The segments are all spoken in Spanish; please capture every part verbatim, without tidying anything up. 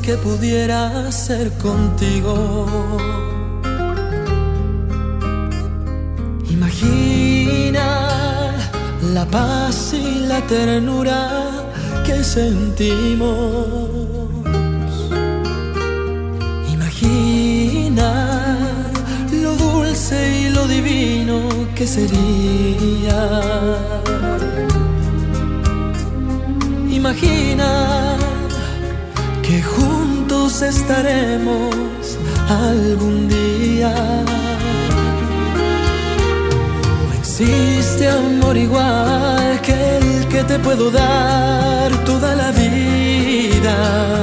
que pudiera ser contigo. Imagina la paz y la ternura que sentimos. Imagina lo dulce y lo divino que sería. Imagina que juntos estaremos algún día. No existe amor igual que el que te puedo dar toda la vida.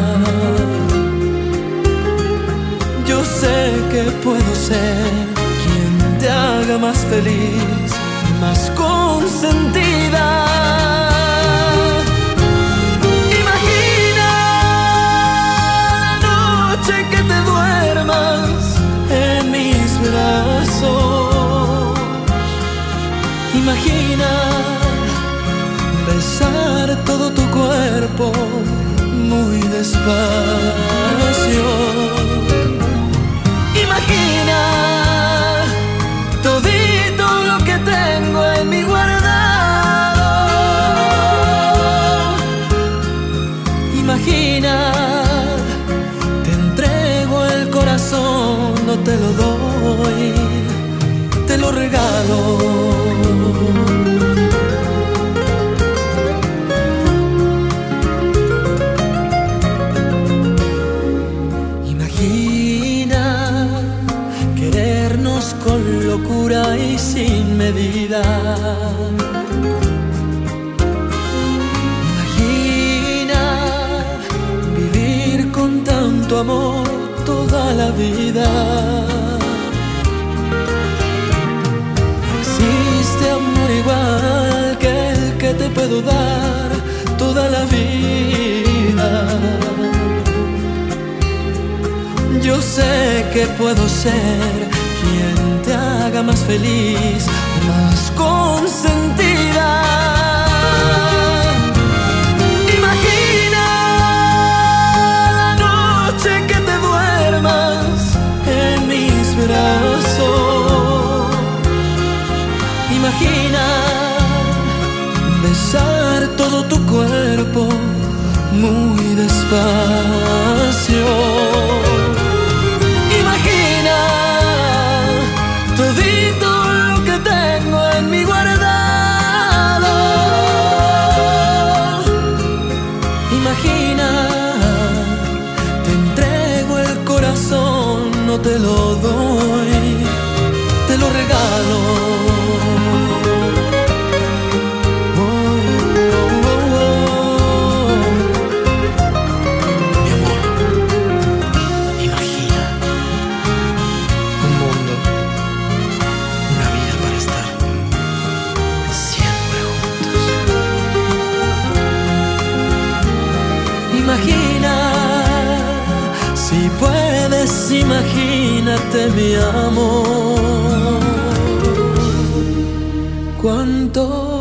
Yo sé que puedo ser quien te haga más feliz, más consentida. Imagina besar todo tu cuerpo muy despacio. Imagina todito lo que tengo en mi guardado. Imagina, te entrego el corazón, no te lo doy, te lo regalo. Imagina querernos con locura y sin medida. Imagina vivir con tanto amor toda la vida. Amor igual que el que te puedo dar toda la vida. Yo sé que puedo ser quien te haga más feliz, más consentida. Imagina la noche que te duermas en mis brazos. Imagina besar todo tu cuerpo muy despacio. Imagina todito lo que tengo en mi guardado. Imagina, te entrego el corazón, no te lo doy, te lo regalo. Imagina, si puedes, imagínate mi amor, cuánto